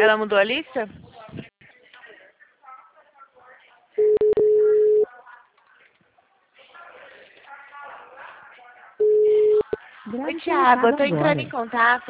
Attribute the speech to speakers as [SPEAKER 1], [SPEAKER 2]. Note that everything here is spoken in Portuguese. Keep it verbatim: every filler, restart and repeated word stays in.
[SPEAKER 1] Ela mudou a lista? Oi, Thiago, eu tô entrando em contato